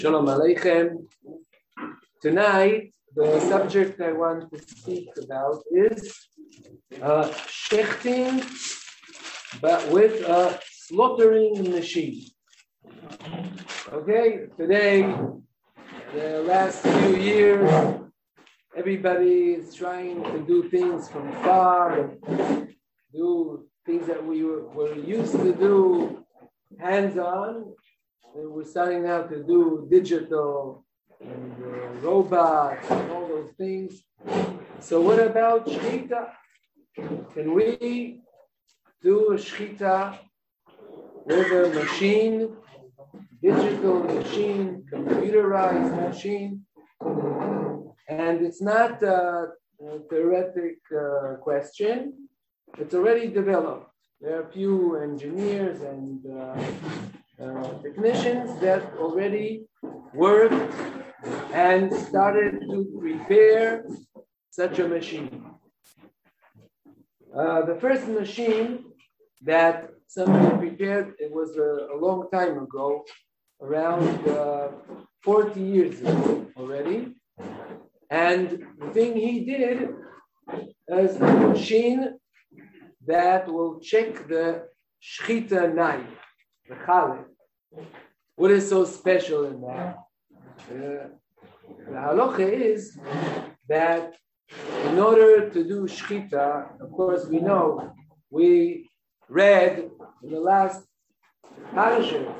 Shalom Aleichem. Tonight, the subject I want to speak about is shechting, but with a slaughtering machine. Okay, today, the last few years, everybody is trying to do things from far, do things that we were used to do hands-on. And we're starting now to do digital and robots and all those things. So what about shechita? Can we do a shechita with a machine, digital machine, computerized machine? And it's not a theoretic question. It's already developed. There are a few engineers and technicians that already worked and started to prepare such a machine. The first machine that somebody prepared, it was a long time ago, around 40 years ago already. And the thing he did is a machine that will check the shechita knife, the challah. What is so special in that? The halacha is that in order to do shechita, of course we know, we read in the last parasha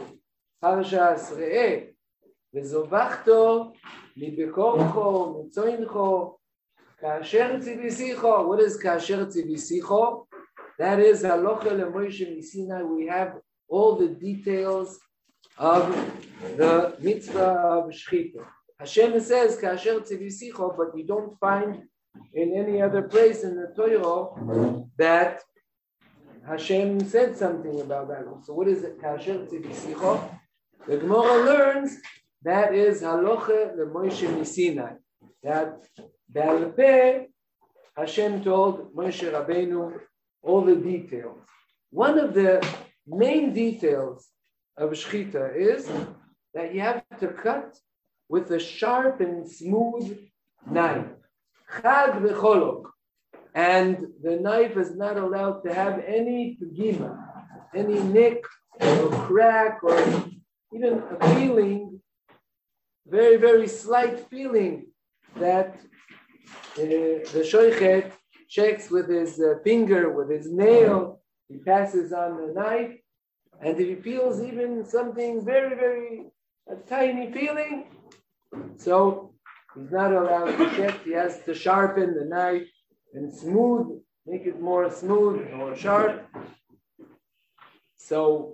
Re'eh, V'zovachto libekorcho mitzoincho kasher tzivisicho. What is kasher tzivisicho? That is halacha leMoshe Misinai. We have all the details of the mitzvah of shechita. Hashem says kasher tzivisicho, but we don't find in any other place in the Torah that Hashem said something about that. So what is it, kasher tzivisicho? The Gemara learns that is halacha leMoshe Misinai. That Ba'al Peh, Hashem told Moshe Rabbeinu all the details. One of the main details of shechita is that you have to cut with a sharp and smooth knife. Chad v'cholok. And the knife is not allowed to have any pegima, any nick or crack or even a feeling, very, very slight feeling that the shoichet checks with his finger, with his nail. He passes on the knife, and if he feels even something very, very, a tiny feeling, so he's not allowed to check. He has to sharpen the knife and smooth, make it more smooth or sharp. So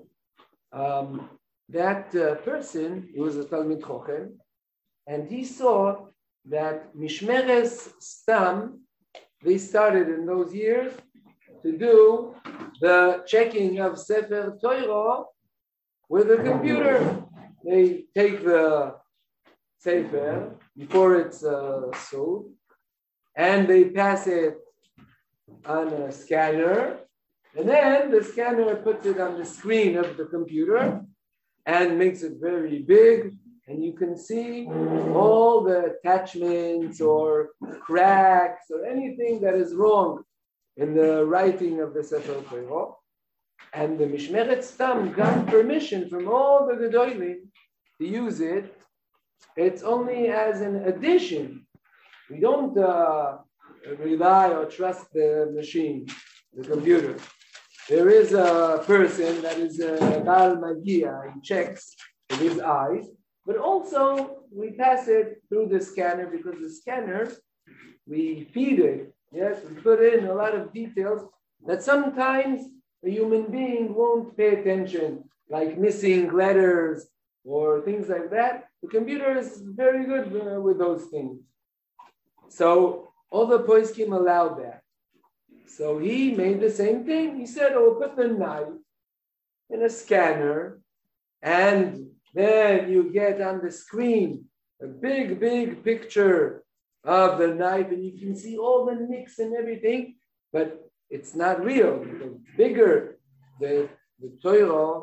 that person, he was a Talmid Chochem, and he saw that Mishmeres Stam, they started in those years to do the checking of Sefer Torah with a computer. They take the Sefer before it's sold, and they pass it on a scanner, and then the scanner puts it on the screen of the computer and makes it very big, and you can see all the attachments or cracks or anything that is wrong in the writing of the Sefer Torah. And the Mishmeret Stam got permission from all the Gedolim to use it. It's only as an addition. We don't rely or trust the machine, the computer. There is a person that is a Baal Magia. He checks with his eyes, but also we pass it through the scanner, because the scanner, we feed it. Yes, we put in a lot of details that sometimes a human being won't pay attention, like missing letters or things like that. The computer is very good with those things. So all the poskim allowed that. So he made the same thing. He said, "Oh, put the knife in a scanner, and then you get on the screen a big, big picture of the knife, and you can see all the nicks and everything, but it's not real. The bigger the Torah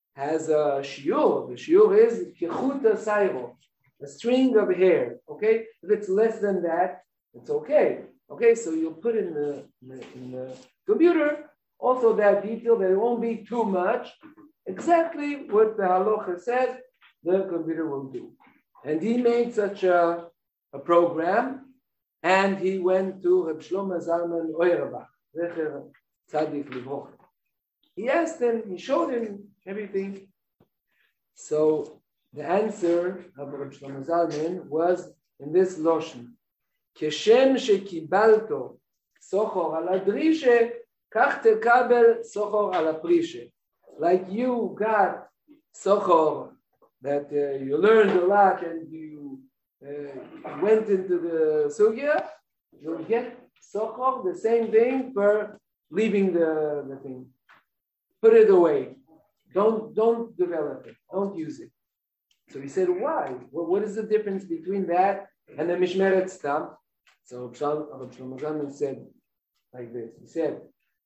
has a shiur. The shiur is kechuta sayro, a string of hair. Okay, if it's less than that, it's okay. Okay, so you'll put in the computer also that detail that it won't be too much. Exactly what the halacha says, the computer will do. And he made such a program, and he went to Reb Shlomo Zalman Auerbach, Zecher Tzadik Livrocha. He asked him, he showed him everything. So the answer of Reb Shlomo Zalman was in this Loshen. Keshem shekibalto sochor ala drishe, kach tekabel sochor ala prishe. Like you got sochor, that you learned a lot and you went into the sugya, you'll get sochor, the same thing for leaving the thing. Put it away. Don't develop it. Don't use it. So he said, why? Well, what is the difference between that and the Mishmeret Stam? So Reb Shlomo Zalman said like this. He said,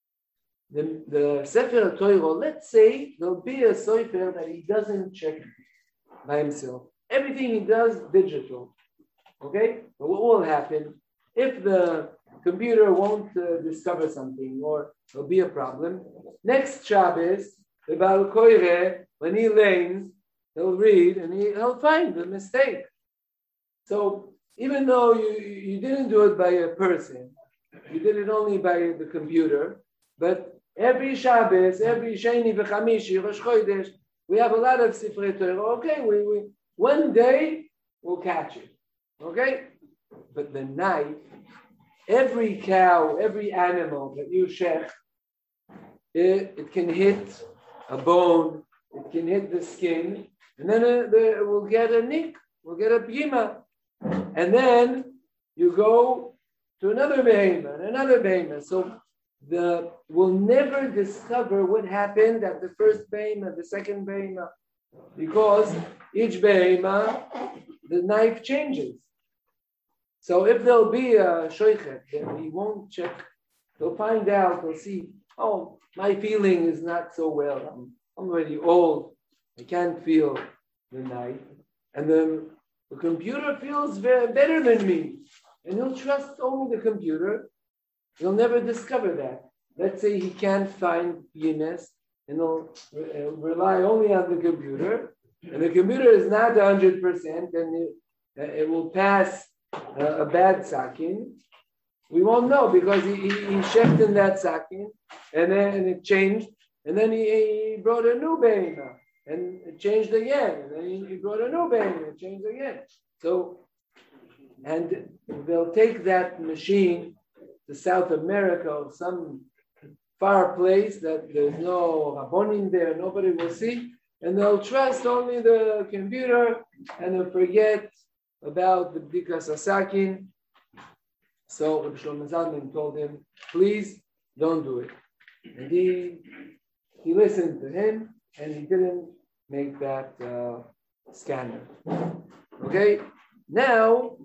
the Sefer Torah, let's say there'll be a Sefer that he doesn't check by himself. Everything he does, digital. Okay? But what will happen if the computer won't discover something or there'll be a problem? Next Shabbos, the Baal Koire, when he learns, he'll read and he'll find the mistake. So even though you didn't do it by a person, you did it only by the computer, but every Shabbos, every Sheni v'Chamishi, Rosh Chodesh, we have a lot of Sifrei Torah. Okay, we one day we'll catch it. Okay? But the night, every cow, every animal that you shech, it can hit a bone, it can hit the skin, and then we'll get a nick, we'll get a pima. And then you go to another behemoth, another behemoth. So we'll never discover what happened at the first behemoth, the second behemoth, because each behemoth, the knife changes. So if there'll be a shoichet, then we won't check. They'll find out, they'll see, oh, my feeling is not so well. I'm already old. I can't feel the knife. And then the computer feels better than me. And he'll trust only the computer. He'll never discover that. Let's say he can't find PMS, and he'll rely only on the computer. And the computer is not 100%, and it will pass a bad sakin. We won't know because he checked in that sakin, and then it changed, and then he brought a new beina, and it changed again, and then he brought a new beina, it changed again. So, and they'll take that machine to South America or some far place that there's no rabbonim there, nobody will see, and they'll trust only the computer, and they'll forget about the Bdikas Asakin. So Reb Shlomo Zalman told him, please don't do it. And he listened to him, and he didn't make that scanner. Okay, now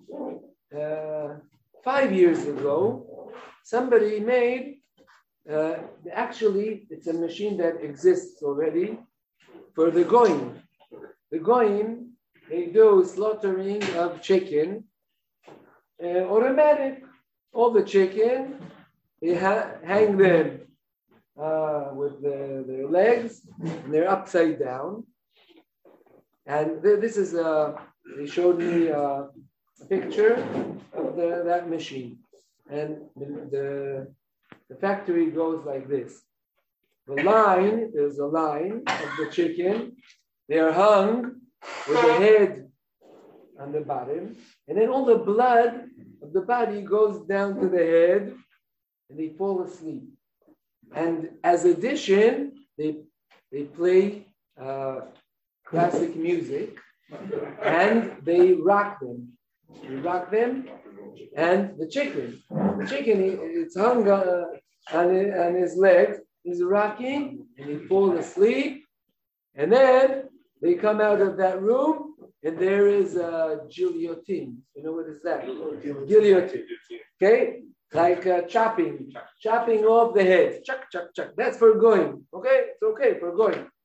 5 years ago, somebody made, actually it's a machine that exists already for the goyim. The goyim, they do slaughtering of chicken, automatic. All the chicken, they hang them with their legs, and they're upside down. And this is they showed me a picture of that machine. And the factory goes like this. There's a line of the chicken. They are hung with the head on the bottom. And then all the blood of the body goes down to the head, and they fall asleep. And as addition, they play classic music, and they rock them. They rock them, and the chicken, it's hung on his legs. He's rocking, and he falls asleep. And then they come out of that room, and there is a guillotine. You know what is that? Guillotine. Okay? Like chopping off the head. Chuck, chuck, chuck. That's for going. Okay? It's okay for going.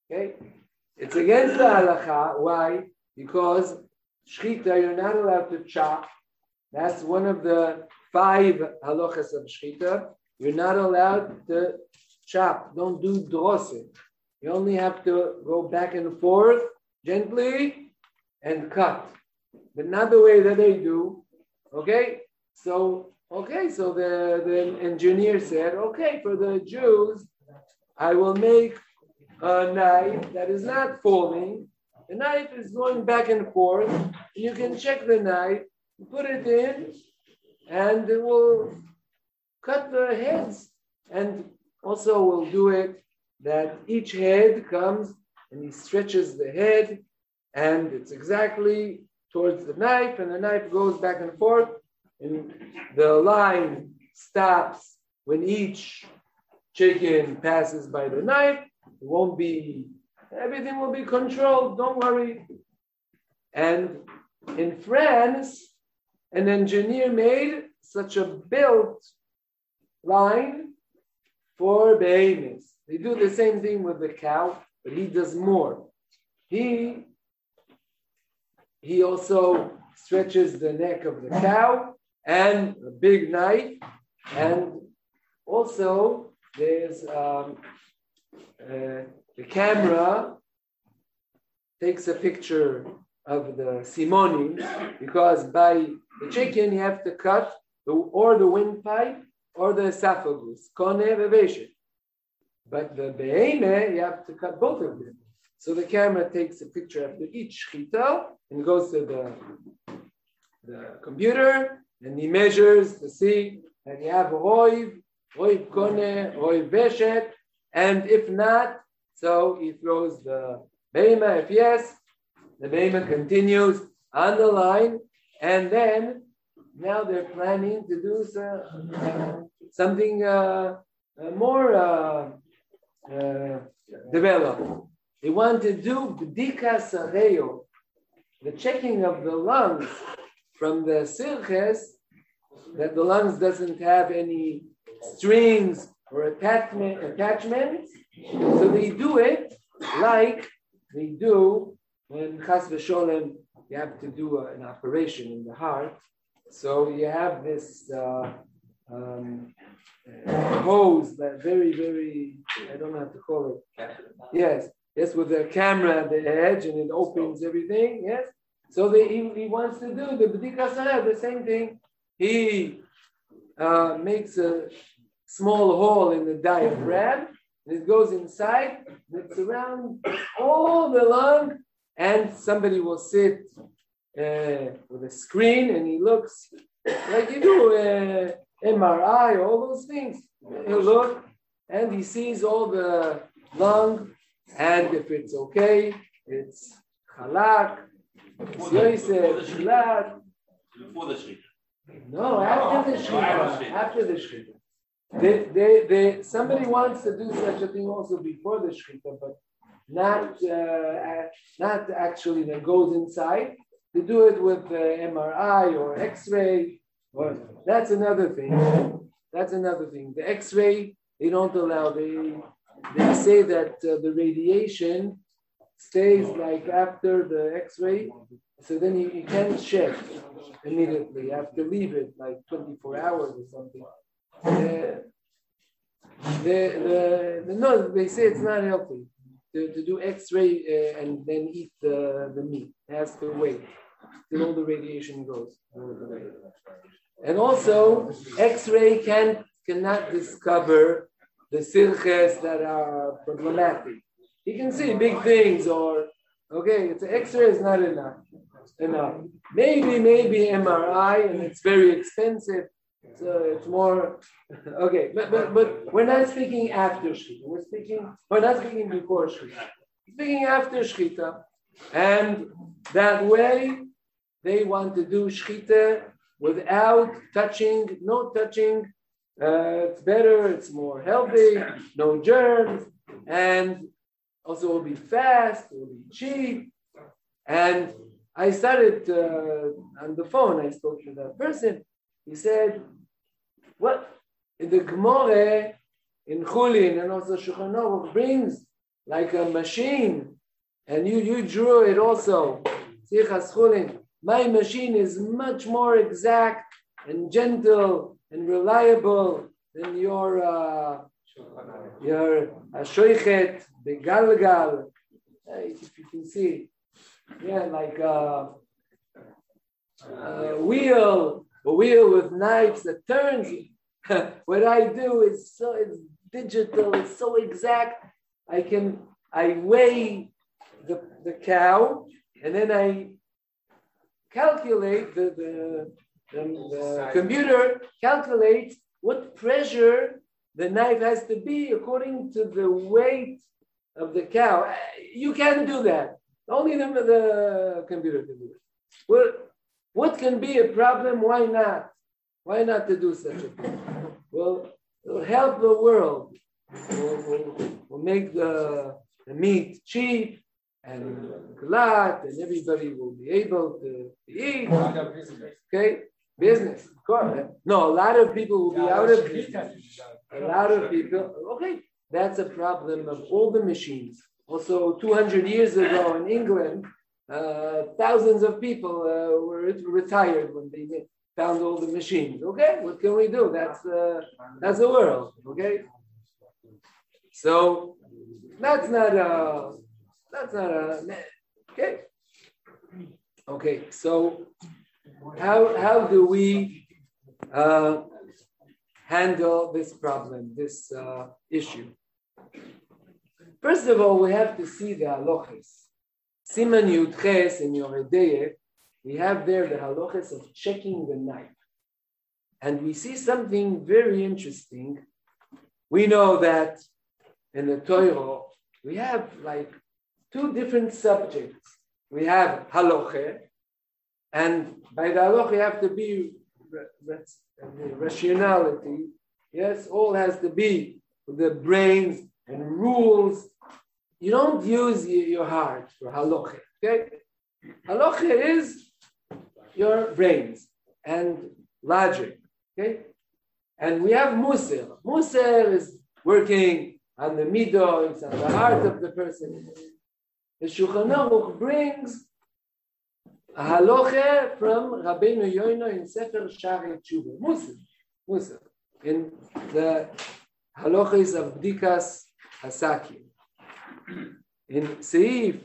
Okay? It's against the halacha. Why? Because shchita, you're not allowed to chop. That's one of the 5 halachas of shchita. You're not allowed to chop. Don't do drosim. You only have to go back and forth gently and cut, but not the way that they do. Okay? So the engineer said, okay, for the Jews, I will make a knife that is not falling. The knife is going back and forth. You can check the knife, put it in, and it will cut the heads. And also we'll do it that each head comes and he stretches the head, and it's exactly towards the knife, and the knife goes back and forth, and the line stops when each chicken passes by the knife. Everything will be controlled, don't worry. And in France, an engineer made such a built line for behemoths. They do the same thing with the cow, but he does more. He also stretches the neck of the cow and a big knife, and also there's the camera takes a picture of the simonim, because by the chicken you have to cut or the windpipe or the esophagus, kone veveshet. But the behemoth, you have to cut both of them. So the camera takes a picture after each shchita and goes to the computer, and he measures to see that you have roiv kone, roiv veshet, and if not, so he throws the behemoth. If yes, the behemoth continues on the line, and then now they're planning to do something more developed. They want to do bdika sareo, the checking of the lungs from the sirches, that the lungs doesn't have any strings or attachments. So they do it like they do when chas v'sholem you have to do an operation in the heart. So you have this hose that very, very, I don't know how to call it. Yes, with the camera at the edge, and it opens everything. Yes. So he wants to do the bdika sareh, the same thing. He makes a small hole in the diaphragm, and it goes inside, and it's around all the lung, and somebody will sit with a screen, and he looks like you do MRI, all those things. He'll look, and he sees all the lung, and if it's okay, it's halak, it's yoisef, shlat. Before the shechita. No, after the shechita. After the shechita. Somebody wants to do such a thing also before the shechita, but not actually that goes inside. To do it with MRI or X-ray, or that's another thing. The X-ray they don't allow. They say that the radiation stays like after the X-ray, so then you can't check immediately. You have to leave it like 24 hours or something. No, they say it's not healthy to do X-ray and then eat the meat. It has to wait till all the radiation goes. And also, X-ray cannot discover the sirches that are problematic. You can see big things, or it's X-ray is not enough. Maybe MRI, and it's very expensive. So it's more okay. But we're not speaking after shechita. We're not speaking before shechita. Speaking after shechita, and that way they want to do shechita without touching, no touching. It's better, it's more healthy, no germs, and also it will be fast, it will be cheap. And I started on the phone, I spoke to that person. He said, what? The Gemara in Chulin and also Shulchan Aruch brings like a machine, and you drew it also. My machine is much more exact and gentle and reliable than your shoichet, the galgal. If you can see, like a wheel with knives that turns. What I do is it's digital. It's so exact. I weigh the cow, and then I calculate the computer calculates what pressure the knife has to be according to the weight of the cow. You can't do that. Only the computer can do it. Well, what can be a problem? Why not? Why not to do such a thing? Well, it'll help the world. We'll make the meat cheap and glut, and everybody will be able to eat. Okay, business, of course. No, a lot of people will be out of business. A lot of people. Okay, that's a problem of all the machines. Also, 200 years ago in England, thousands of people were retired when they found all the machines. Okay, what can we do? That's the world. Okay, so that's not a okay. Okay, so how do we handle this problem, this issue? First of all, we have to see the halachas. Siman Yud Ches in Yoreh Deah, we have there the halachas of checking the knife. And we see something very interesting. We know that in the Torah, we have like two different subjects. We have halacha, and by the halacha you have to be rationality. Yes, all has to be the brains and rules. You don't use your heart for halacha. Okay, halacha is your brains and logic. Okay, and we have musar. Musar is working on the midah, it's on the heart of the person. The Shulchan Aruch brings a halacha from Rabbeinu Yoino in Sefer Sha'arei Tshuva. Musar. In the halachas of Bdikas Hasakim. In Seif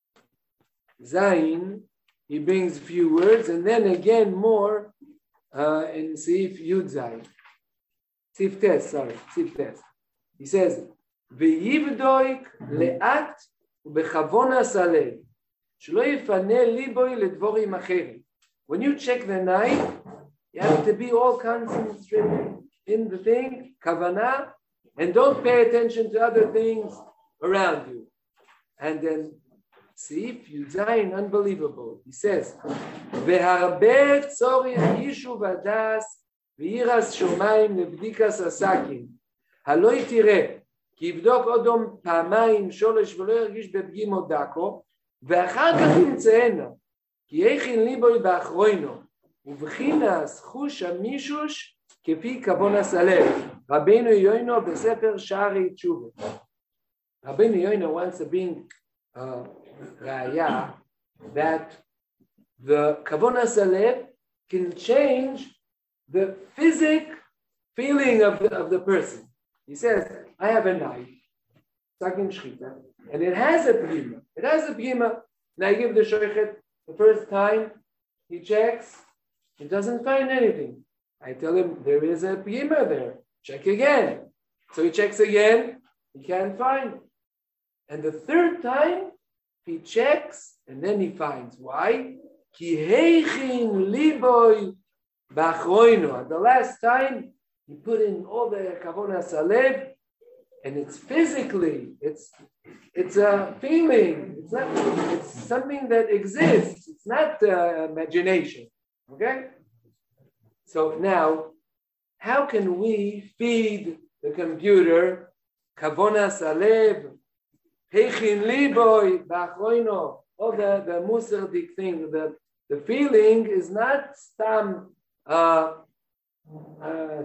Zayin, he brings a few words, and then again more in Seif Yud Zayin. Seif Tes. He says, V'yivdoik le'at u'bechavona saleh, shelo yifaneh liboi ledvorim acherim. When you check the knife, you have to be all concentrated in the thing, kavanah, and don't pay attention to other things around you. And then, see, if you zayin, unbelievable. He says, "Ve'harbe tzorich yishuv hadas v'iras shomayim lebdikas hasakim. Haloi tireh כי יבדוק אודום פעמיים שולש ולא ירגיש בפגיעים או דקו, ואחר כך ימצאנה, כי הכין ליבוי באחרוינו, ובחינס חוש המישוש כפי כוונס הלב. רבינו יוינו בספר שערי תשובה. רבינו יוינו wants to bring ראיה that the כוונס הלב can change the physic feeling of the person. He says, I have a knife, and it has a p'gima. And I give the shoichet the first time, he checks, he doesn't find anything. I tell him, there is a p'gima there. Check again. So he checks again, he can't find. And the third time, he checks, and then he finds. Why? Ki heichin liboy b'achroino. At the last time, he put in all the kavonas halev, and it's physically, it's a feeling. It's something that exists. It's not imagination. Okay. So now, how can we feed the computer kavonas halev, heichin liboy b'achroino? All the musardik thing. The feeling is not some.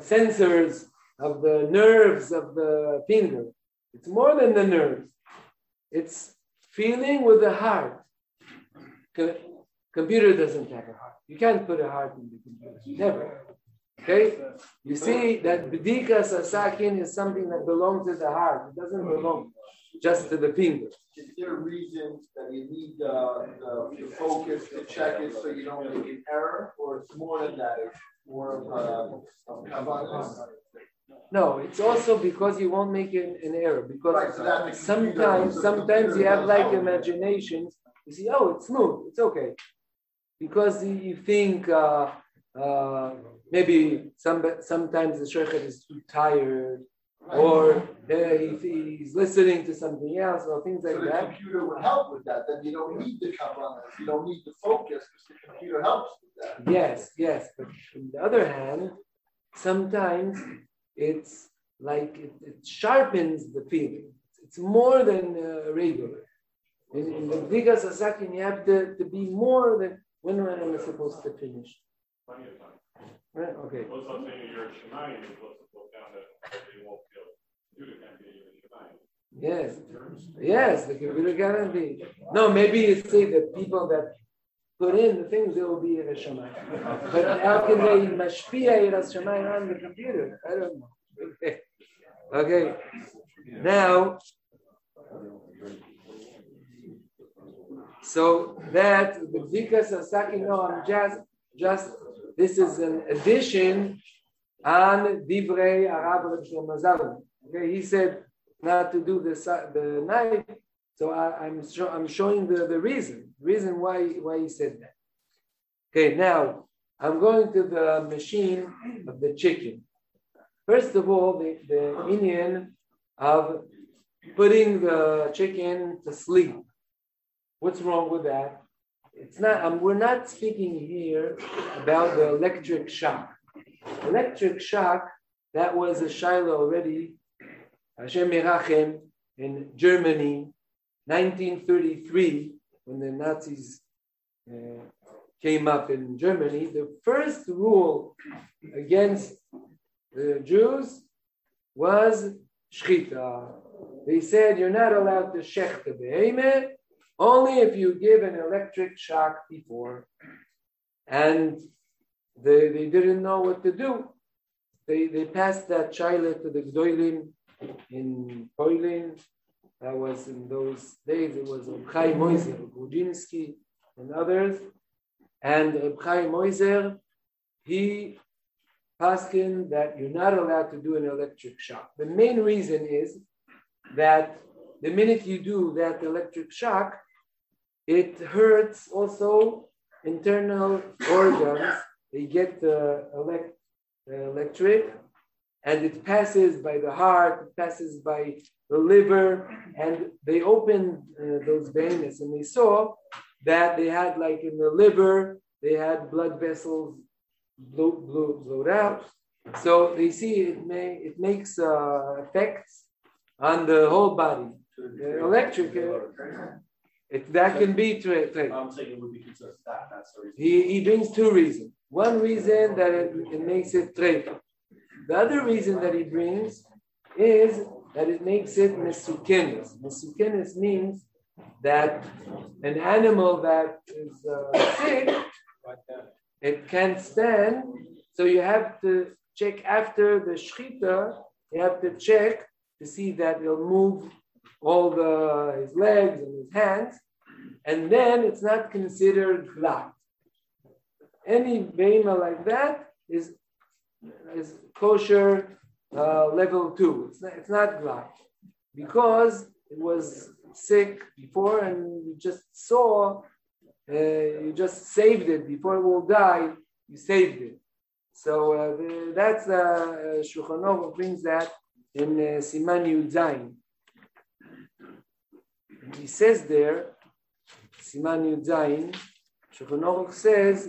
Sensors of the nerves of the finger. It's more than the nerves. It's feeling with the heart. Computer doesn't have a heart. You can't put a heart in the computer. Never. Okay? You see that B'dikas Asakin is something that belongs to the heart. It doesn't belong just to the finger. Is there a reason that you need the focus to check it so you don't make an error, or it's more than that? It's more of kavanah? No, it's also because you won't make an error. Because sometimes you have like imaginations. You see, oh, it's smooth, it's okay. Because you think maybe sometimes the shochet is too tired, or he's listening to something else, or things like that. The computer would help with that. Then you don't need the kavanah, you don't need the focus, because the computer helps with that. Yes. But on the other hand, sometimes it's like it sharpens the feeling. It's more than regular. In the B'dikas Asakin, you have to be more than when am I supposed to finish? Plenty of time. Right? Okay. What's up saying you're Shemayim, you're supposed to put down that you won't feel computer can't be even Shemayim. Yes, the computer guarantee. No, maybe you say that people that put in the things, they will be in a Shemayim. But how can they mashpia Yiras Shemayim on the computer? I don't know. Okay. Now, so that the B'dikas Asakin, no, I'm just this is an addition on Divrei Arav Reb Shlomo Zalman. Okay, he said not to do the knife, so I'm showing the reason why he said that. Okay, now I'm going to the machine of the chicken. First of all, the Indian of putting the chicken to sleep. What's wrong with that? It's not. We're not speaking here about the electric shock. Electric shock, that was a shaila already. Hashem Merachem in Germany, 1933, when the Nazis came up in Germany. The first rule against the Jews was shchita. They said you're not allowed to shech the behemoth only if you give an electric shock before. And they didn't know what to do. They passed that shaila to the Gdolim in Poland. That was in those days. It was Reb Chaim Moiser, Grudzinski, and others. And Reb Chaim Moiser, he asking that you're not allowed to do an electric shock. The main reason is that the minute you do that electric shock, it hurts also internal organs. They get the electric, and it passes by the heart, it passes by the liver, and they opened those veins, and they saw that they had, like in the liver, they had blood vessels blowed out. So they see it makes effects on the whole body. The electric, that can be trade. I'm saying it would be considered that. That's the reason. He brings two reasons. One reason that it makes it trade. The other reason that he brings is that it makes it mesukenes. Mesukenes means that an animal that is sick, it can't stand, so you have to check after the shchita, you have to check to see that he'll move all his legs and his hands, and then it's not considered glad. Any beima like that is kosher level 2. It's not glad because it was sick before, and you just saw, you just saved it before it will die. You saved it. So that's Shulchan Aruch brings that in Siman Yud Zayin. He says there, Siman Yud Zayin, Shulchan Aruch says,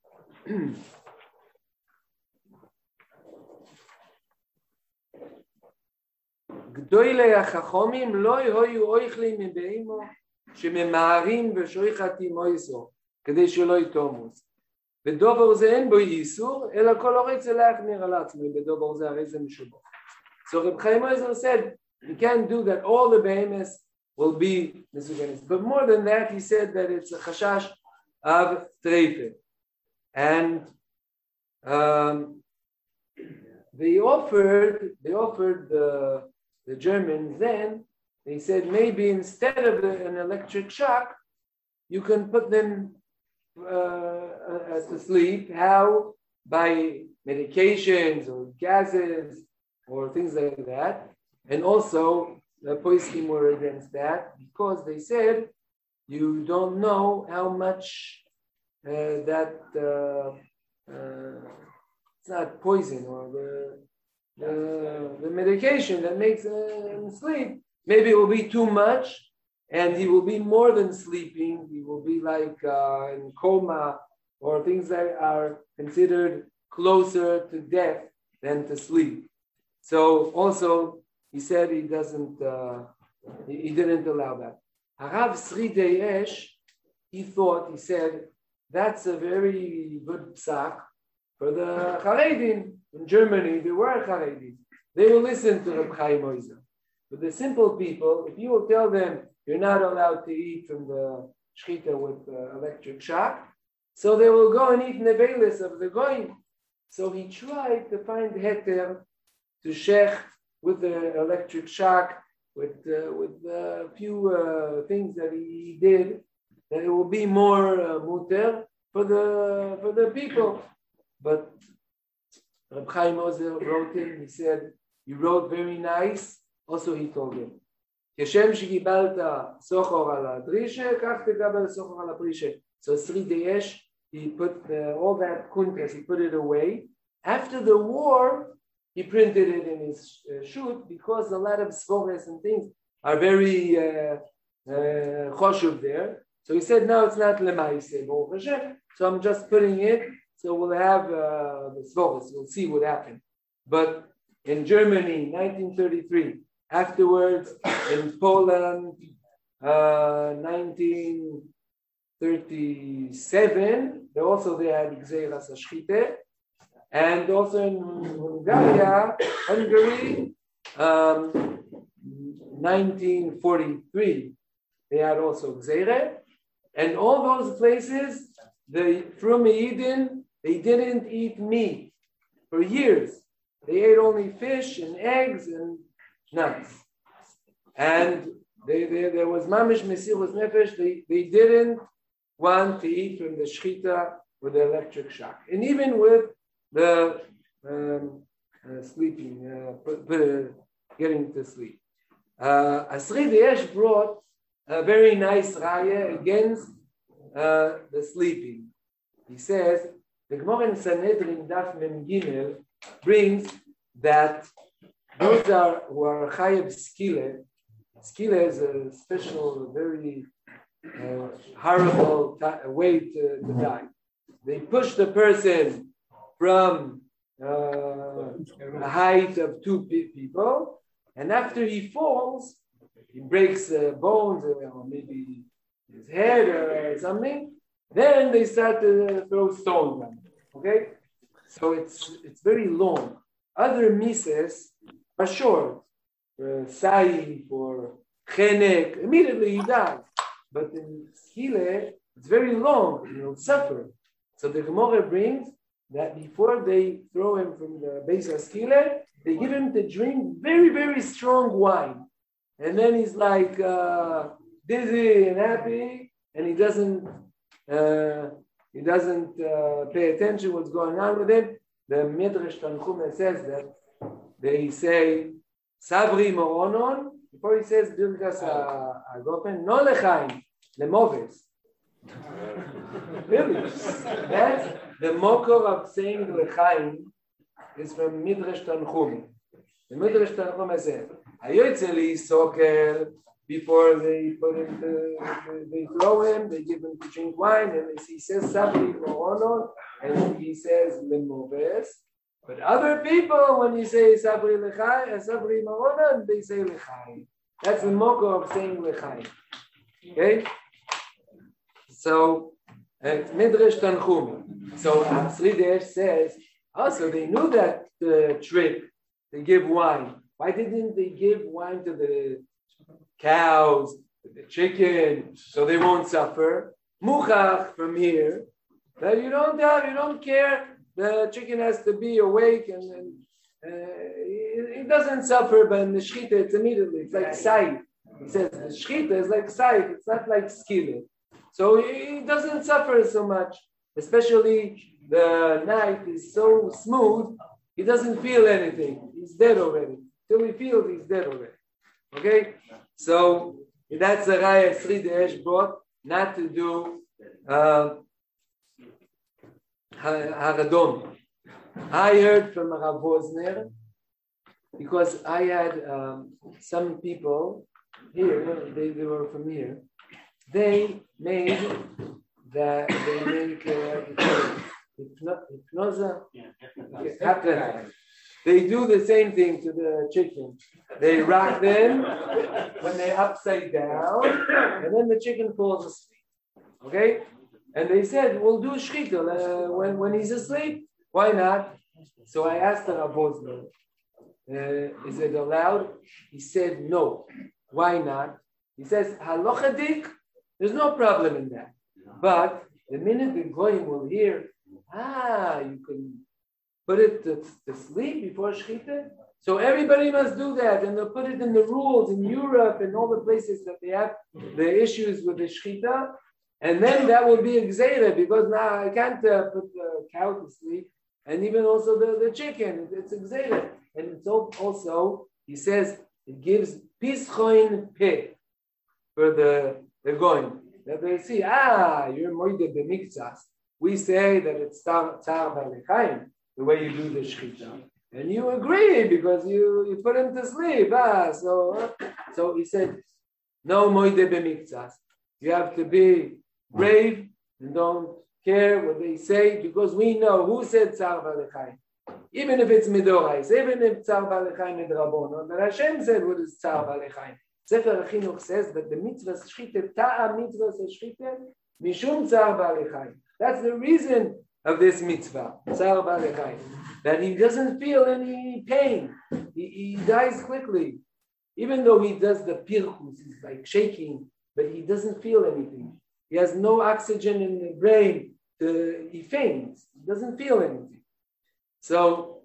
גדולי החכמים לא היו אוכלים מבהמה שממהרים ושויחתים מויסו כדי שלא יתומוס. בדובר זה אין בו איסור, אלא כל אורץ להחמיר על עצמו, בדובר זה הרי זה משובח. So Reb Chaim Moiser said, you can't do that. All the behemoths will be Misuganis. But more than that, he said that it's a chashash of treife. And they offered the Germans then, they said maybe instead of an electric shock, you can put them to sleep. How? By medications or gases or things like that. And also, the Poiskim were against that because they said you don't know how much it's not poison or the medication that makes him sleep. Maybe it will be too much, and he will be more than sleeping. He will be like in coma or things that are considered closer to death than to sleep. So also, he said he doesn't. He didn't allow that. Harav Sri Deyesh, he said, that's a very good psak for the Haredim. In Germany, there were Haredim. They will listen to Reb Chaim Oizer. But the simple people, if you will tell them you're not allowed to eat from the shchita with electric shock, so they will go and eat nevelis of the goyim. So he tried to find heter to shech with the electric shock, with a few things that he did, that it will be more muter for the people. But Reb Chaim Ozer wrote him. He said, "You wrote very nice." Also, he told him, "Keshem shekibalta sochor ala drishe, kach tekabel sochor ala prishe." So Sri Deyesh, he put all that kuntas, he put it away. After the war, he printed it in his shoot because a lot of svores and things are very choshuv there. So he said, "No, it's not lemaise, so I'm just putting it. So we'll have the svores. We'll see what happened." But in Germany, 1933. Afterwards, in Poland, 1937, they had Gzeiras Ashchite, and also in Hungary, 1943, they had also Gzeire, and all those places, the Frume Yidden, they didn't eat meat for years. They ate only fish and eggs and nuts. And there was mamish mesirus nefesh. They didn't want to eat from the shchita with the electric shock. And even with the sleeping, getting to sleep. Asri Deyesh brought a very nice raya against the sleeping. He says, the Gemara in Sanhedrin Daf Mem Gimel brings that those who are chayav skile. Skile is a special, very horrible way to die. They push the person from a height of 2 people, and after he falls, he breaks bones or maybe his head or something. Then they start to throw stones on him. Okay, so it's very long. Other mises are short. Saif or chenek, immediately he dies. But in skile, it's very long, he'll suffer. So the Gemara brings that before they throw him from the base of skile, they give him to drink very, very strong wine. And then he's like dizzy and happy, and he doesn't pay attention what's going on with him. The Midrash Tanchuma says that they say, Sabri Moronon, before he says Birkas Agofen, no lechaim, lemoves. Really? That's the mokor of saying lechaim is from Midrash Tanchum. The Midrash Tanchum says, Hayotzeli Sokel, before they put him they throw him, they give him to drink wine, and he says Sabri Moronon, and he says lemoves. But other people, when you say Sabri Lechai, Sabri Marona, they say Lechai. That's the moko of saying Lechai. Okay? So, it's Midrash Tanchum. So, Sri Deyesh says, also they knew that trick, they give wine. Why didn't they give wine to the cows the chicken, so they won't suffer. Muchach from here, that you don't care. The chicken has to be awake and it doesn't suffer, but in the shchita, it's immediately. It's like saif. He says the shchita is like saif. It's not like skillet. So it doesn't suffer so much, especially the knife is so smooth, he doesn't feel anything. He's dead already. Till he feels, he's dead already. Okay? So that's the raya Sri Desh brought, not to do Haradon. I heard from Rav Wozner, because I had some people here, they were from here, they make hypnoza. They do the same thing to the chicken. They rock them when they're upside down, and then the chicken falls asleep. Okay? And they said, we'll do shchita when he's asleep. Why not? So I asked the Rav Wozner, is it allowed? He said no. Why not? He says, halachadik, there's no problem in that. But the minute the goyim will hear, you can put it to sleep before shchita. So everybody must do that, and they'll put it in the rules in Europe and all the places that they have the issues with the shchita. And then that will be a gzeira, because now I can't put the cow to sleep, and even also the chicken. It's a gzeira. And it's also, he says, it gives pischoin peh for the goyim. That they see, you're moide b'miktzas. We say that it's tzar b'alechaim, the way you do the shchita. And you agree because you put him to sleep. So he said, no moide b'miktzas. You have to be brave and don't care what they say, because we know who said tzar b'alechaim. Even if it's midorais, even if tzar b'alechaim is rabbonon, but Hashem said what is tzar b'alechaim. Sefer HaChinuch says that the mitzvah shchita, ta'a mitzvah shchita, mishum tzar b'alechaim. That's the reason of this mitzvah, tzar b'alechaim, that he doesn't feel any pain. He dies quickly. Even though he does the pirchus, he's like shaking, but he doesn't feel anything. He has no oxygen in the brain. He faints. He doesn't feel anything. So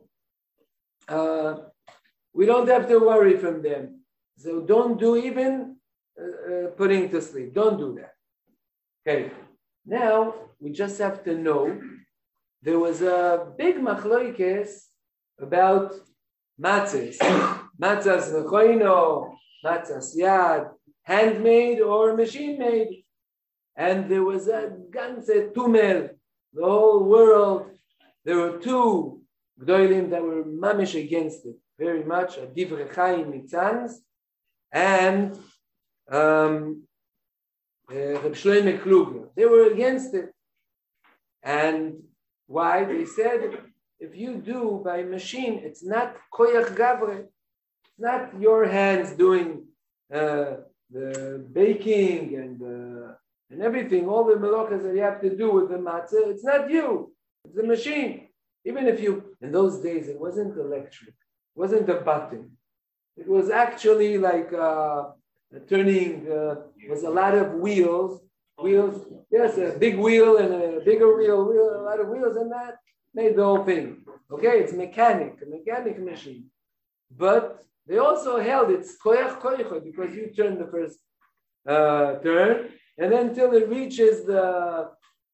we don't have to worry from them. So don't do even putting to sleep. Don't do that. Okay. Now we just have to know there was a big machloikes about matzahs. Matzahs nechoino, matzahs yad, handmade or machine made. And there was a ganze tumel, the whole world. There were two gdolim that were mamish against it very much, Divrei Chaim Nitzanz and Reb Shlomo Kluger. They were against it. And why? They said, if you do by machine, it's not koyach gavre. It's not your hands doing the baking and everything, all the melachas that you have to do with the matzah. It's not you. It's the machine. Even if you, in those days, it wasn't electric. It wasn't a button. It was actually like turning, was a lot of wheels, yes, a big wheel and a bigger wheel, a lot of wheels, and that made the whole thing. Okay, it's a mechanic machine. But they also held it's koyach koyach, because you turn the first turn, and then till it reaches the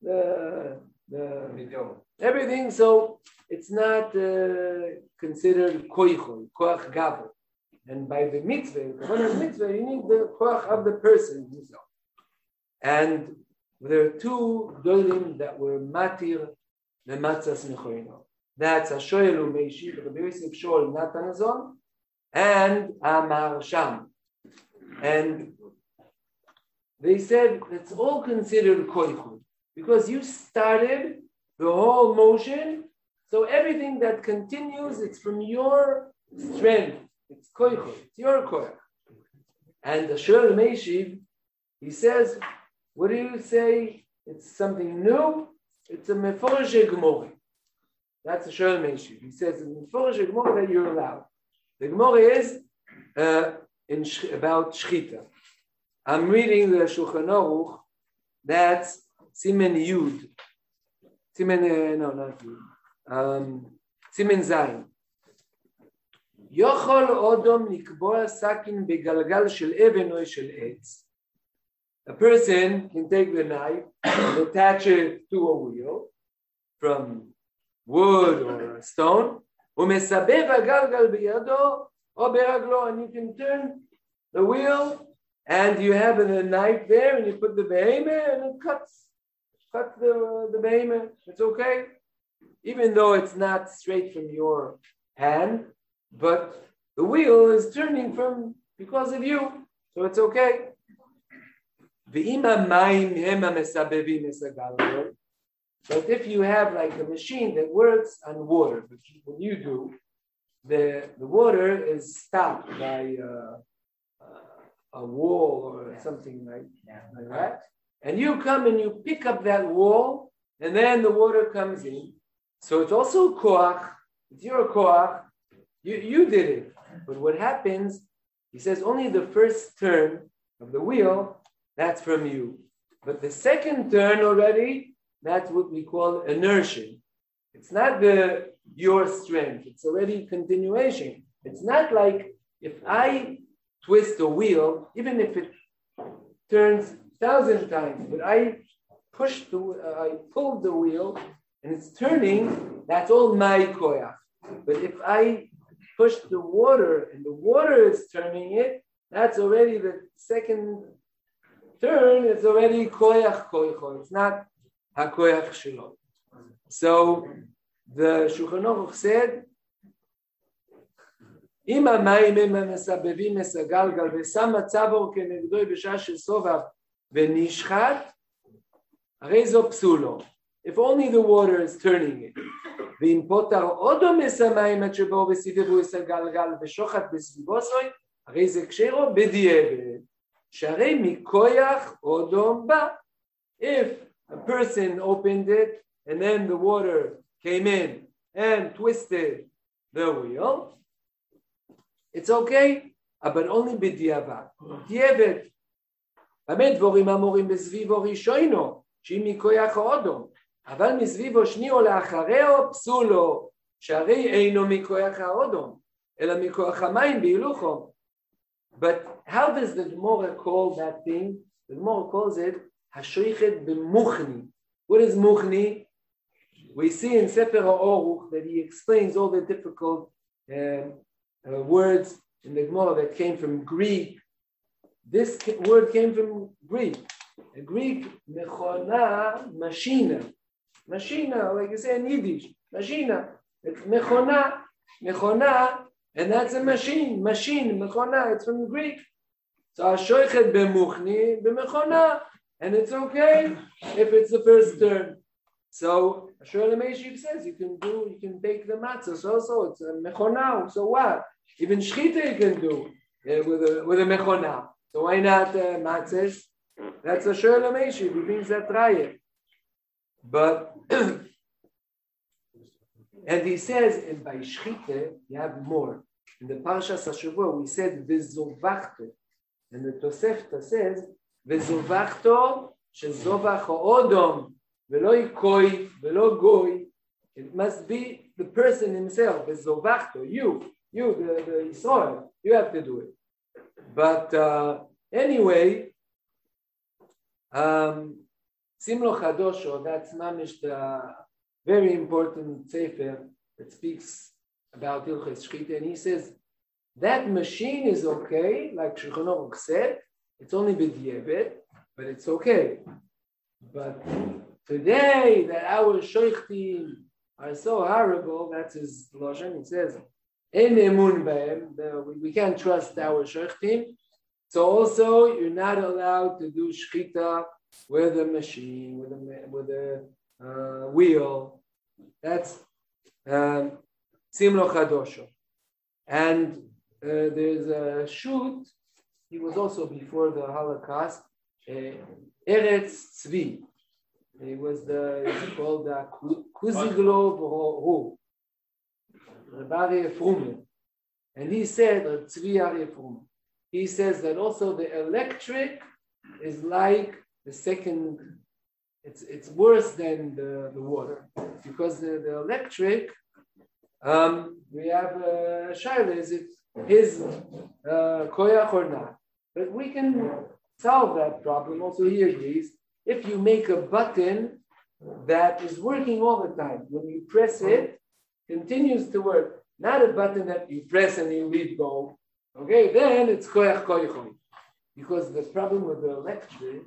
everything. So it's not considered koyach gavur. And by the mitzvah, you need the koach of the person himself. And there are two dolim that were matir the matzahs nechoino. That's Ashoel Umeishi, the Yosef Shol Natanazon, and Amar Sham. And they said it's all considered koichud because you started the whole motion. So everything that continues, it's from your strength. It's koichud. It's your koich. And the Shol Meishiv, he says, what do you say? It's something new. It's a meforje gemori. That's a Shol Meishiv. He says in meforje gemori that you're allowed. The gemori is about shchita. I'm reading the Shulchan Aruch. That's Simen Yud. Simen, no, not Yud. Simen Zayin. Yochol Odom Nikboa Sakin Begalgal Shel Even or Shel Eitz. A person can take the knife and attach it to a wheel from wood or a stone. Umesabev agalgal biyado or beraglo, and you can turn the wheel, and you have a knife there, and you put the behemoth, and it cuts the behemoth. It's okay, even though it's not straight from your hand, but the wheel is turning from because of you, so it's okay. But if you have like a machine that works on water, which when you do, the water is stopped by a wall or something like that, and you come and you pick up that wall, and then the water comes in. So it's also koach. It's your koach. You did it. But what happens? He says only the first turn of the wheel. That's from you. But the second turn already, that's what we call inertia. It's not your strength. It's already continuation. It's not like if I twist a wheel, even if it turns 1,000 times, but I pulled the wheel and it's turning, that's all my koyach. But if I push the water and the water is turning it, that's already the second turn, it's already koyach koycho. It's not hakoyach shelo. So the Shulchan Aruch said, אם המים הם מסבבים מסגלגל ושם מצבו כנגדו בשעה של סובב ונשחט, הרי זו פסולו. If only the water is turning it. ואם פוטר עודו מסמים עד שבו וסיבבו הסגלגל ושוחט בסביבו סוי, הרי זה כשרו בדיעבד. שהרי מכויח עודו בא. If a person opened it and then the water came in and twisted the wheel, it's okay, but only בדיעבד. דיעבד. באמת דבורים אמורים בסביבו ראשונו, שהיא מכויח עודו. אבל מסביבו שניו לאחריו פסולו, שהרי אינו מכויח העודו, אלא מכויח המים בהילוכו. But how does the Gemara call that thing? The Gemara calls it Hashoichet b'muchni. What is muchni? We see in Sefer HaOruch that he explains all the difficult words in the Gemara that came from Greek. This word came from Greek. A Greek, mechona, machina. Machina, like you say in Yiddish. Machina. It's mechona, and that's a machine. Machine, mechona, it's from Greek. So Hashoichet b'muchni, b'mechona. And it's okay if it's the first turn. So Asher Lemeshiv says you can bake the matzah. So it's a mechona. So what? Even shchita you can do with a mechona. So why not matzahs? That's Asher Lemeshiv. He brings that raya. But and he says in by shchita you have more. In the Parshas Hashavua we said v'zovachto, and the Tosefta says v'zovachto shezovach ha'odom v'lo yikoi v'lo goy. It must be the person himself. V'zovachto, you the Yisrael, you have to do it. But anyway, Simlo Chadosho, that's mamish the very important sefer that speaks about Hilchos Shchita, and he says that machine is okay, like Shulchan Aruch said, it's only b'diavad, but it's okay. But today that our shoichtim are so horrible, that's his lashon. He says, "En emun b'hem," we can't trust our shoichtim. So also, you're not allowed to do shchita with a machine, with a wheel. That's Simlo Chadosho. And there's a shoot. He was also before the Holocaust. Eretz Tzvi. He was called the Kuziglo B'Ho, Rabbi Fruman. And he said, Tzvi Ari Fruman. He says that also the electric is like the second. It's worse than the water because the electric. We have Shaila, is it his koyach or not? But we can solve that problem. Also, he agrees. If you make a button that is working all the time, when you press it, continues to work. Not a button that you press and you leave go. Okay, then it's koyach koyach. Because the problem with the electric,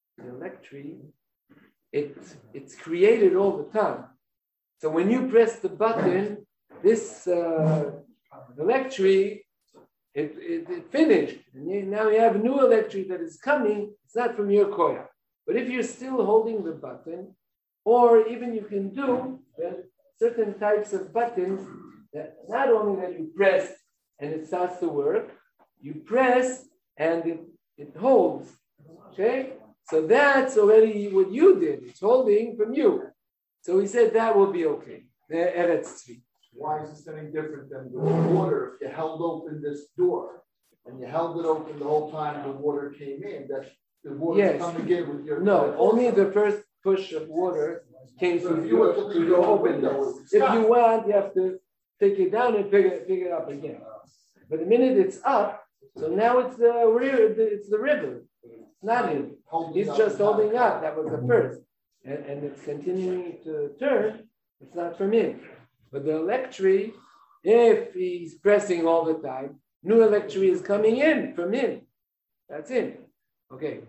it's created all the time. So when you press the button, this electric, it finished. And now you have a new electric that is coming. It's not from your koyach. But if you're still holding the button, or even you can do certain types of buttons that not only that you press and it starts to work, you press and it holds. Okay? So that's already what you did. It's holding from you. So he said that will be okay. Eretz Tzvi. Why is this any different than the water? If you held open this door and you held it open the whole time the water came in, that the water coming in with your... No, only the first push of water came through your open door. If you want, you have to take it down and pick it up again. But the minute it's up, so now it's the river. It's not him. He's just holding up. That was the first. And it's continuing to turn. It's not from him. But the electric, if he's pressing all the time, new electric is coming in from him. That's him. Okay.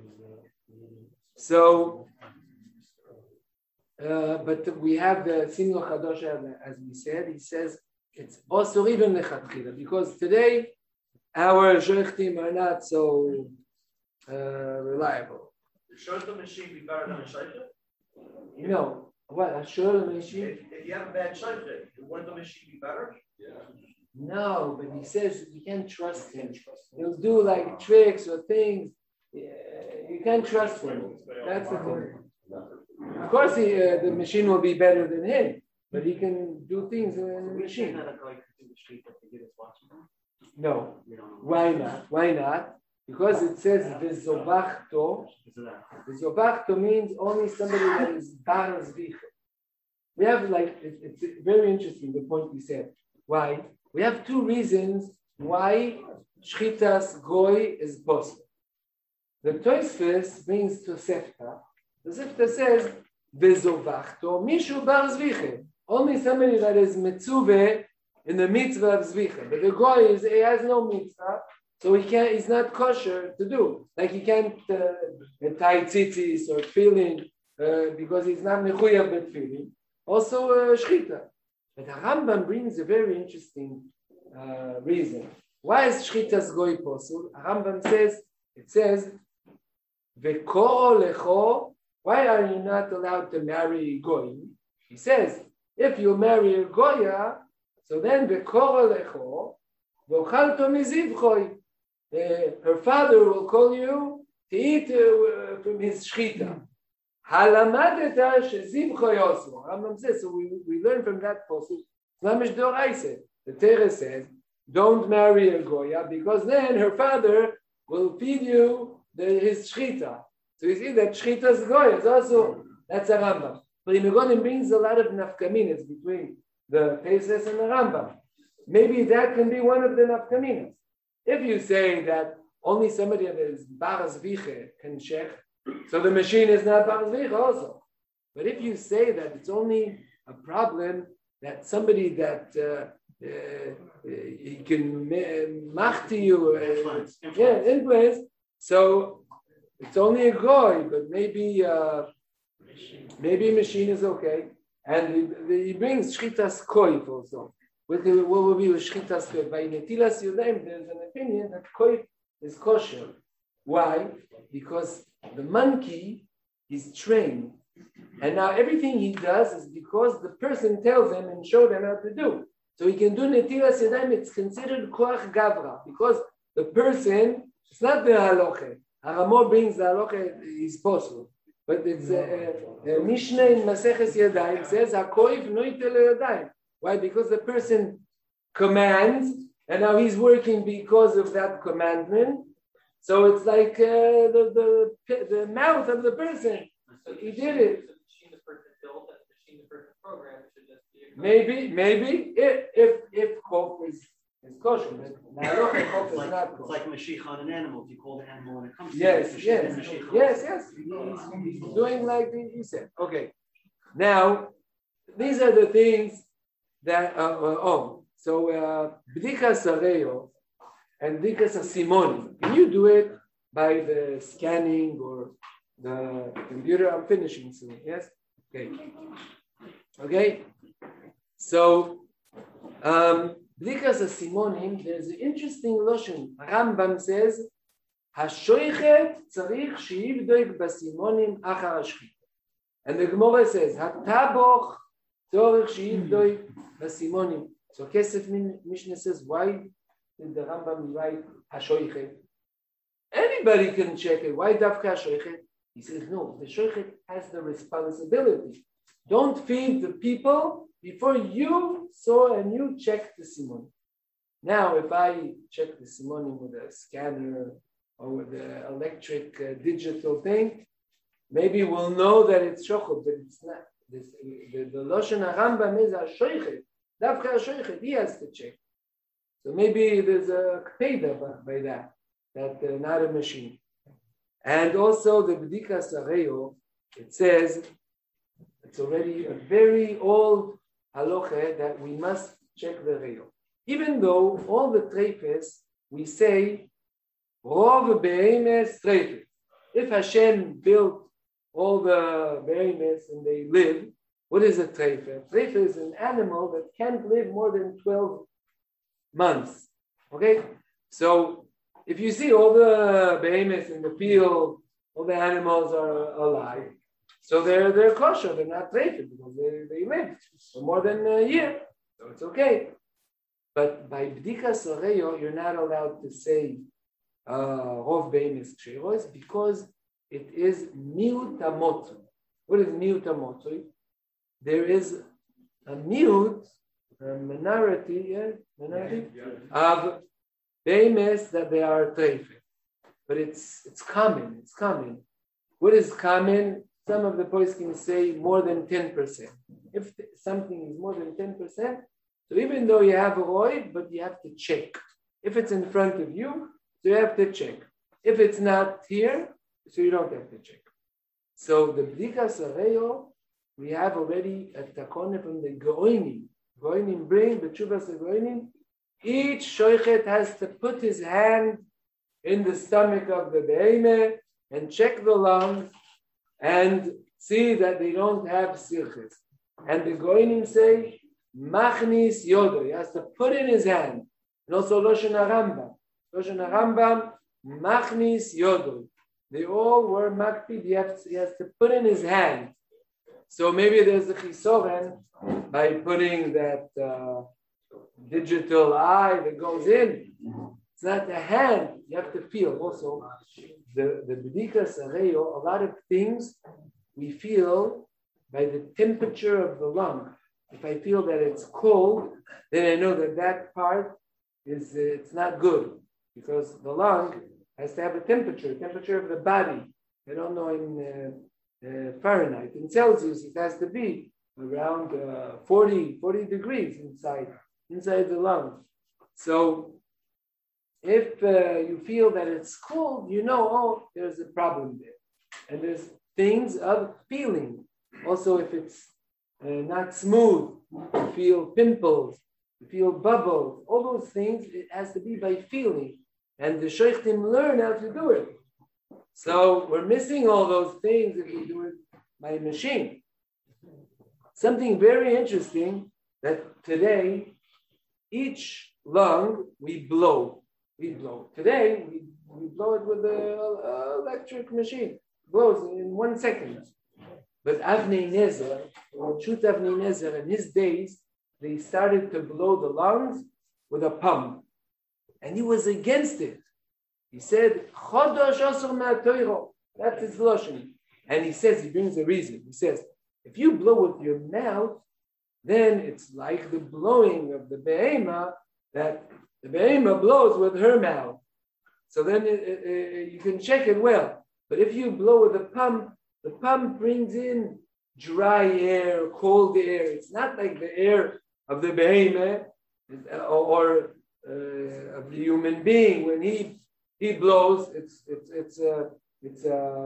So, but we have the Simno Chadosh, as we said. He says it's also even lechatchila because today our shorechtim are not so reliable. Should the machine be better than a shaykhah? No. What? A shor machine? If you have a bad shaykhah, wouldn't the machine be better? Yeah. No, but he says you can't trust him. He'll do like tricks or things. You can't trust him. That's the thing. Of course, the machine will be better than him, but he can do things in the machine. No. Why not? Why not? Because it says v'zobachto. V'zobachto means only somebody that is bar zvicha. We have it's very interesting the point we said. Why? We have two reasons why shchitas goy is possible. The Tosfos brings Tosefta. Tosefta says v'zobachto mishu bar zvicha. Only somebody that is metzuve in the mitzvah of zvicha. But the goy he has no mitzvah. So he's not kosher to do. Like he can't tie tzitzis or tefillin because he's not mechuyav but tefillin. Also shchita. But the Rambam brings a very interesting reason. Why is shchitas goy posul? Rambam says, V'ko lecho, why are you not allowed to marry goy? He says, if you marry a goya, so then v'ko lecho, v'ochalto mizivchoi. Her father will call you to eat from his shchita. Halamadeta shezivcho yosu. Rambam says, so we learn from that posuk. Flamish doraisa. The Torah says, don't marry a goya because then her father will feed you his shchita. So you see that shchita's goya is also that's a Rambam. But Imegonim brings a lot of nafkaminas between the Tosfos and the Rambam. Maybe that can be one of the nafkaminas. If you say that only somebody that is bar zvicha can shech, so the machine is not bar zvicha also. But if you say that it's only a problem that somebody that he can machti you, influence, so it's only a goy, but maybe machine is okay. And he brings shchitas koif also. What will be with shchitas koif? By netilas yodayim, there's an opinion that koif is kosher. Why? Because the monkey is trained. And now everything he does is because the person tells him and shows him how to do. So he can do netilas yodayim, it's considered koach gavra. Because the person, it's not the halacha. Haramor brings the halacha, is possible. But it's Mishnah in Maseches Yadayim says, HaKoif noite le'yadayim. Why? Because the person commands, and now he's working because of that commandment. So it's like the mouth of the person. He did it. The machine the person built, and the machine the person programmed should just be. Maybe if Kof is kosher, but Kof is not kosher. It's like Mashiach on an animal. If you call the animal when it comes to yes. He's doing like you said. Okay. Now, these are the things that Bdikas Areo and Bdikas Simoni. Can you do it by the scanning or the computer? I'm finishing soon. Yes. Okay. So, Bdikas Simonim, there's an interesting lotion. Rambam says, "Hashoichet tzarich sheyivdok basimonim achar hashchita." And the Gemara says, "Hataboch tzarich sheyivdok basimonim." So Kesef Mishnah says, why did the Rambam write Hashoichet? Anybody can check it. Why Davka Hashoichet? He says, no, the Shoichet has the responsibility. Don't feed the people before you saw and you check the simon. Now, if I check the simonim with a scanner or with the electric digital thing, maybe we'll know that it's shochot, but it's not. The Lashon HaRambam is Hashoichet. Davka Hashoichet, he has to check. So maybe there's a kpeda by that not a machine. And also the Bdikas Areo, it says, it's already a very old halacha that we must check the reo. Even though all the treifes, we say, Rov behemes treifes. If Hashem built all the behemes and they live, what is a treife? A treife is an animal that can't live more than 12 months. Okay? So if you see all the behemoths in the field, all the animals are alive. So they're kosher, they're not treifed because they live for more than a year. So it's okay. But by Bdikas Areo, you're not allowed to say Rov behemes ksheros because it is miut hamotoi. What is miut hamotoi? There is a minority of behemoths that they are treifed. But it's common. It's common. What is common? Some of the poskim say more than 10%. If something is more than 10%, so even though you have a roid, but you have to check. If it's in front of you, so you have to check. If it's not here, so you don't have to check. So the Bdikas Areo, we have already a takone from the Goinim. Goinim bring the Chuvas Goinim. Each shoichet has to put his hand in the stomach of the behemoth and check the lungs and see that they don't have sirches. And the Goinim say, Machnis Yodo, he has to put in his hand. And also Lashon HaRambam. Lashon HaRambam, Machnis Yodo. They all were makpid, he has to put in his hand. So maybe there's a chisoren by putting that digital eye that goes in. It's not the hand, you have to feel. Also, the Bdikas Areo, a lot of things we feel by the temperature of the lung. If I feel that it's cold, then I know that part is it's not good because the lung has to have a temperature of the body. I don't know in Fahrenheit. In Celsius, it has to be around 40 degrees inside the lung. So if you feel that it's cold, you know, there's a problem there. And there's things of feeling. Also, if it's not smooth, you feel pimples, you feel bubbles, all those things, it has to be by feeling. And the sheikhtim learn how to do it. So we're missing all those things if we do it by machine. Something very interesting that today, each lung we blow. Today, we blow it with an electric machine. It blows in 1 second. But Avnei Nezer, or Chut Avnei Nezer, in his days, they started to blow the lungs with a pump. And he was against it. He said, Chodosh Asur Ma'atoiro. That's his lotion. And he brings a reason. He says, if you blow with your mouth, then it's like the blowing of the behemoth that the behemoth blows with her mouth. So then you can check it well. But if you blow with the pump brings in dry air, cold air. It's not like the air of the behemoth or of the human being. When he blows, it's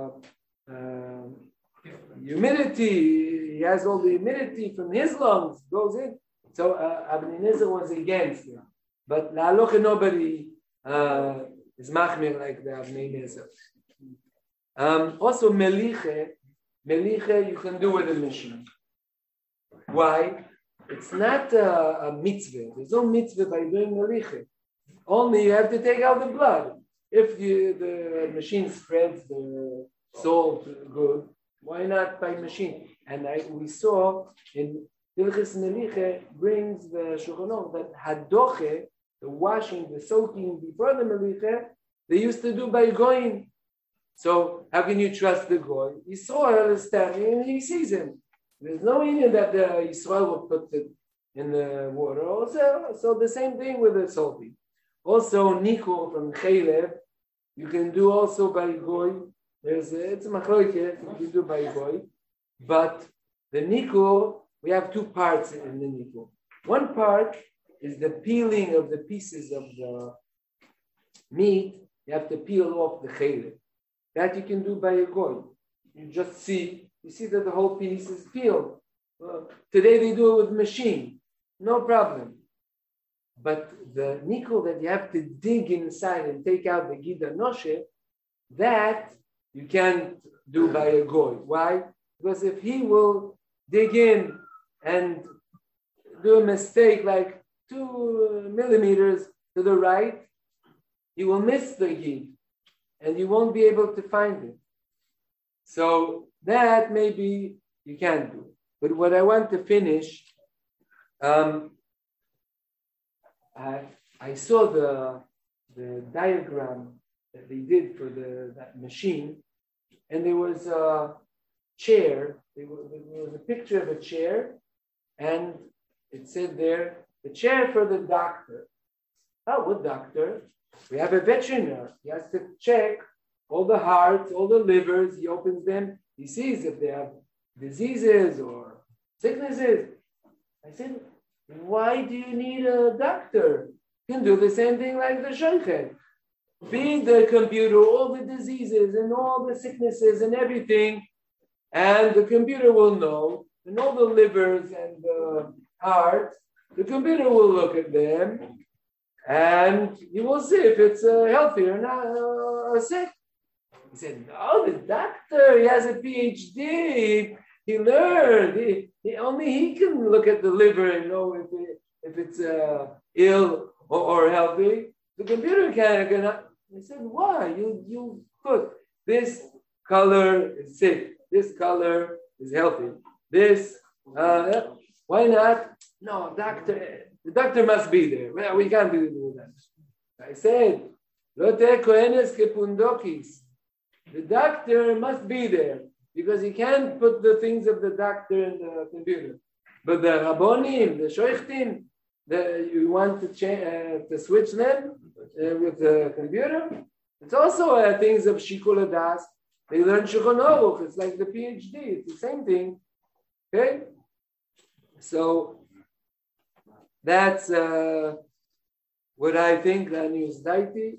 humidity. He has all the humidity from his lungs goes in. So Avnei Nezer was against it. But la halacha nobody is machmir like the Avnei Nezer. Also meliche you can do with a machine. Why? It's not a mitzvah. There's no mitzvah by doing meliche. Only you have to take out the blood. If the machine spreads the salt good, why not by machine? And we saw in Hilchos Meliche brings the Shulchan Aruch that hadoche, the washing, the soaking before the meliche, they used to do by goyim. So how can you trust the goy? Yisrael is standing and he sees him. There's no meaning that the Yisrael will put it in the water. Also, so the same thing with the salty. Also, nikul from chaylev, you can do also by goy. It's a machloket, you can do by goy. But the nikul, we have two parts in the nikul. One part is the peeling of the pieces of the meat. You have to peel off the chaylev. That you can do by a goy. You just see that the whole piece is peeled. Today they do it with machine, no problem. But the nikul that you have to dig inside and take out the gida noshe, that you can't do by a goy. Why? Because if he will dig in and do a mistake like 2 millimeters to the right, he will miss the gid. And you won't be able to find it. So that maybe you can do. But what I want to finish, I saw the diagram that they did for that machine, and there was a chair. There was a picture of a chair, and it said there, the chair for the doctor. Oh, what doctor? We have a veterinary. He has to check all the hearts, all the livers. He opens them. He sees if they have diseases or sicknesses. I said, why do you need a doctor? You can do the same thing like the shochet. Feed the computer all the diseases and all the sicknesses and everything, and the computer will know, and all the livers and the hearts, the computer will look at them, and you will see if it's healthy or not, or sick. He said, no, the doctor, he has a PhD. He learned. Only he can look at the liver and know if it's ill or healthy. The computer cannot. He said, why? You put this color is sick. This color is healthy. This, why not? No, doctor. The doctor must be there. Well, we can't do that. I said, the doctor must be there because he can't put the things of the doctor in the computer. But the rabbonim, the shoichtim, you want to switch them with the computer? It's also things of shikul hadas. They learn Shulchan Aruch. It's like the PhD. It's the same thing. Okay? So that's what I think the news daiti.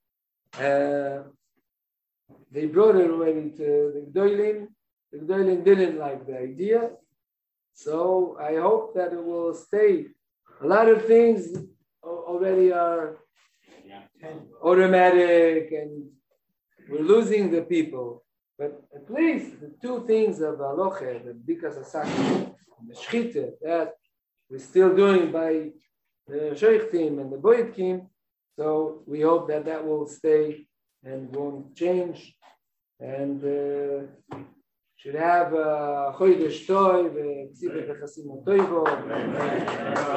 They brought it already to the Gdolim. The Gdolim didn't like the idea. So I hope that it will stay. A lot of things already are automatic and we're losing the people. But at least the two things of Aloche, the Bikas Asakah, and the Shchita, that we're still doing by the Shoichtim and the Boyetkim. So we hope that will stay and won't change. And should have Chodesh Tov, Ksibet Chasim Toivo.